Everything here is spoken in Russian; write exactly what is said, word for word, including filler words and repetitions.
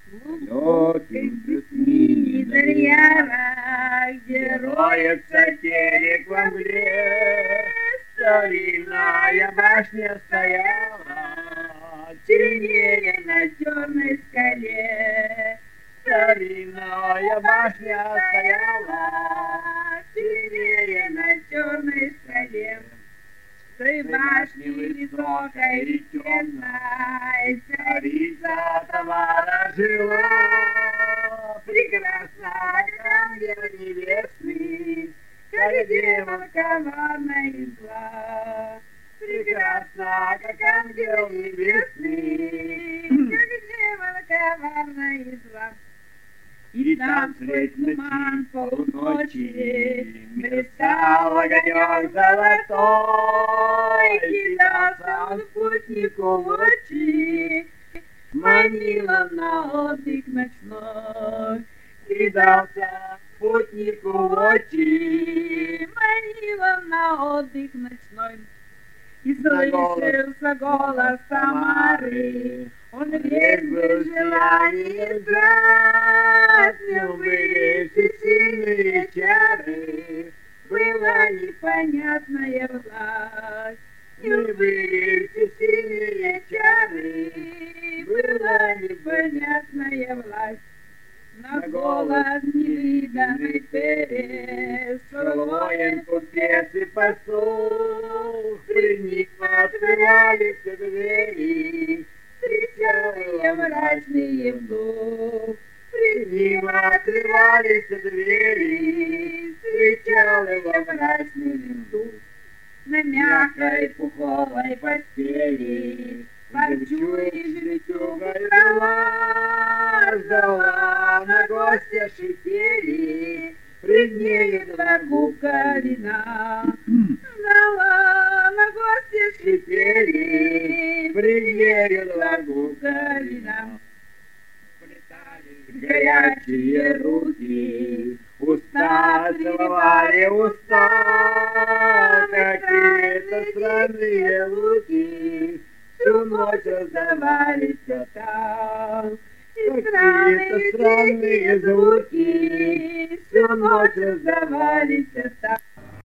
Далеким песни Дарьяна, где роется терек во мгле, старинная башня стояла, темнее на темной скале. Старинная башня стояла, темнее на черной скале. В той башне высокой и темной царица Тамара жила, прекрасна, как ангел небесный, как дева коварная и зла. Прекрасна, как ангел небесный, как дева коварная и зла. И там сквозь туман полуночи мерцал огонек золотой, кидался он путнику в очи, манил он на отдых ночной. Кидался путнику в очи, манил он на отдых ночной. И слышался голос Тамары, он весь был желание знать, но были все сильные чары, была непонятная власть. Не были все сильные чары, была непонятная власть. На голос невиданный перец, воин, купец и пастух, пред ним открывались двери, встречал мрачный вдох. Пред ним открывались двери, встречал его мрачный вдох. На мягкой пуховой постели ворчуешь житюга трава, ждала на гостя шипели, пред нею два кубка вина. Ждала на гостя шипели, пред нею два кубка вина. Плетались горячие руки, уста целовали уста, какие-то странные луки всю ночь раздавались там. И странные, странные звуки всю ночь раздавались там.